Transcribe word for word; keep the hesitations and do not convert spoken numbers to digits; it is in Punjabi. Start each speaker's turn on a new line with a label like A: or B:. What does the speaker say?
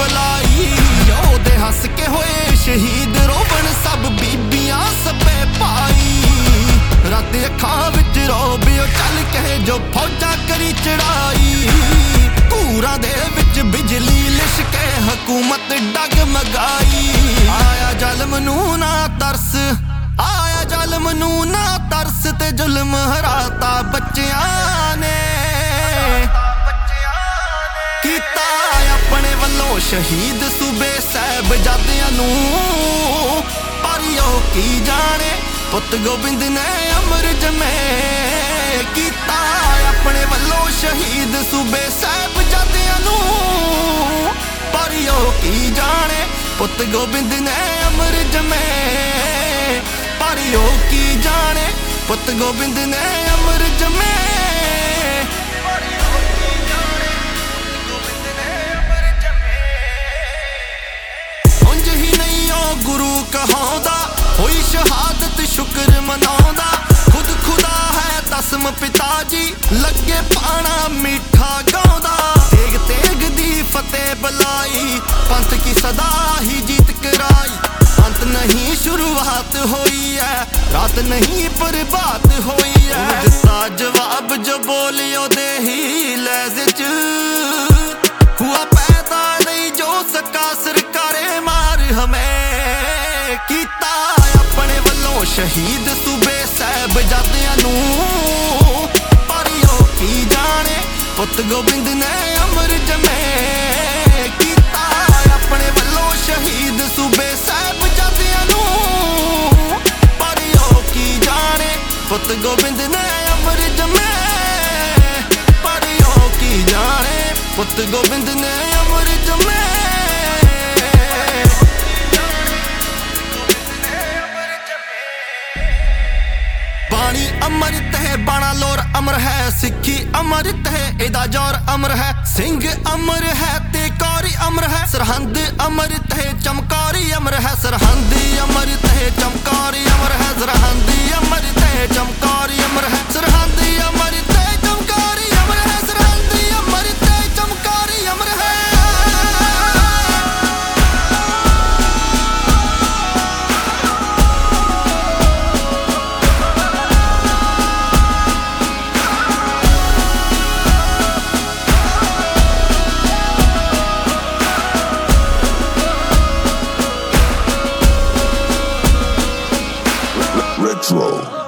A: ਬੁਲਾਈ। ਉਹਦੇ ਹੱਸ ਕੇ ਹੋਏ ਸ਼ਹੀਦ ਰੋਵਣ ਸਭ ਬੀਬੀਆਂ ਸਭੇ ਭਾਈ। ਰਾਤ ਅੱਖਾਂ ਵਿੱਚ ਰੋਬ ਉਹ ਚੱਲ ਕੇ ਜੋ ਫੌਜਾਂ ਕਰੀ ਚੜਾਈ। ਧੂਰਾਂ ਦੇ ਵਿੱਚ ਬਿਜਲੀ ਲਿਸ਼ਕੇ ਹਕੂਮਤ ਡਗਮਗਾਈ। ਆਇਆ ਜ਼ਲਮ ਨੂੰ ਨਾ ਤਰਸ, ਆਇਆ ਜ਼ਲਮ ਨੂੰ ਨਾ ਤਰਸ ਤੇ ਜ਼ੁਲਮ ਹਰਾਤਾ ਬੱਚਿਆਂ ਨੇ। ਕੀਤਾ ਆਪਣੇ ਵੱਲੋਂ ਸ਼ਹੀਦ ਸੂਬੇ ਸਾਹਿਬਜ਼ਾਦਿਆਂ ਨੂੰ, ਪਰ ਉਹ ਕੀ ਜਾਣੇ ਪੁੱਤ ਗੋਬਿੰਦ ਨੇ ਅਮਰ ਜਮੇ। ਕੀਤਾ ਆਪਣੇ ਵੱਲੋਂ ਸ਼ਹੀਦ ਸੂਬੇ ਸਾਹਿਬਜ਼ਾਦਿਆਂ ਨੂੰ, ਪਰ ਉਹ ਕੀ ਜਾਣੇ ਪੁੱਤ ਗੋਬਿੰਦ ਨੇ ਅਮਰ ਜਮੇ। ਪਰ ਉਹ ਕੀ ਜਾਣੇ ਪੁੱਤ ਗੋਬਿੰਦ ਨੇ ਅਮਰ ਜਮੇ। ਉਂਝ ਹੀ ਨਹੀਂ ਉਹ ਗੁਰੂ ਕਹਾਉਂਦਾ, ਹੋਈ ਸ਼ਹਾਦਤ ਸ਼ੁਕਰ ਮਨਾਉਂਦਾ। ਖੁਦ ਖੁਦਾ ਹੈ ਦਸਮ ਪਿਤਾ ਜੀ, ਲੱਗੇ ਪਾਣਾ ਮਿੱਠਾ ਗਾਉਂਦਾ। ਤੇਗ ਤੇਗ ਦੀ ਫਤਿਹ ਬੁਲਾਈ, ਪੰਥ ਕੀ ਸਦਾ ਹੀ ਜੀਤ ਕਰਾਈ। ਅੰਤ ਨਹੀਂ ਸ਼ੁਰੂਆਤ ਹੋਈ ਹੈ, ਰਾਤ ਨਹੀਂ ਬਰਬਾਦ ਹੋਈ ਹੈ। ਦਿੱਤਾ ਜਵਾਬ ਜੋ ਬੋਲਿਓ ਦੇ ਹੀ ਲਹਿਜ਼ੇ ਚ, ਹੁਆ ਪੈਦਾ ਨਹੀਂ ਜੋ ਸਕਾ ਸਰਕਾਰੇ ਮਾਰ ਹਮੇ। ਕੀਤਾ ਆਪਣੇ ਵੱਲੋਂ ਸ਼ਹੀਦ ਸੂਬੇ ਸਾਹਿਬਜ਼ਾਦਿਆਂ ਨੂੰ, ਪਰ ਉਹ ਕੀ ਜਾਣੇ ਪੁੱਤ ਗੋਬਿੰਦ ਨੇ ਅਮਰ ਜਮੇ। ਕੀਤਾ ਆਪਣੇ ਵੱਲੋਂ ਸ਼ਹੀਦ ਸੂਬੇ ਸਾਹਿਬਜ਼ਾਦਿਆਂ ਨੂੰ, ਪਰ ਉਹ ਕੀ ਜਾਣੇ ਪੁੱਤ ਗੋਬਿੰਦ ਨੇ ਅਮਰ ਜਮੇ। ਪਰ ਉਹ ਕੀ ਜਾਣੇ ਪੁੱਤ ਗੋਬਿੰਦ ਨੇ ਅਮਰ ਜਮੇ। ਬਾਣੀ ਅੰਮ੍ਰਿਤ ਹੈ ਬਾਣਾ ਲੋਰ ਅਮਰ ਹੈ, ਸਿੱਖੀ ਅੰਮ੍ਰਿਤ ਹੈ ਇਹਦਾ ਜ਼ੋਰ ਅਮਰ ਹੈ। ਸਿੰਘ ਅਮਰ ਹੈ ਤੇ ਕੌਰੀ ਅਮਰ ਹੈ, ਸਰਹੰਦ ਅੰਮ੍ਰਿਤ ਹੈ ਚਮਕੌਰੀ ਅਮਰ ਹੈ। ਸਰਹੰਦ ਅੰਮ੍ਰਿਤ ਹੈ ਚਮਕੌਰੀ ਅਮਰ ਹੈ, ਸਰਹੰਦ ਅੰਮ੍ਰਿਤ ਹੈ ਚਮਕੌਰੀ ਅਮਰ ਹੈ। ਸਰਹੰਦ ਅੰਮ੍ਰਿਤ ਹੈ ਚਮਕੌਰੀ ਅਮਰ ਹੈ, ਸਰਹੰਦ ਅੰਮ੍ਰਿਤ ਹੈ ਚਮਕੌਰੀ ਅਮਰ ਹੈ।
B: Retro.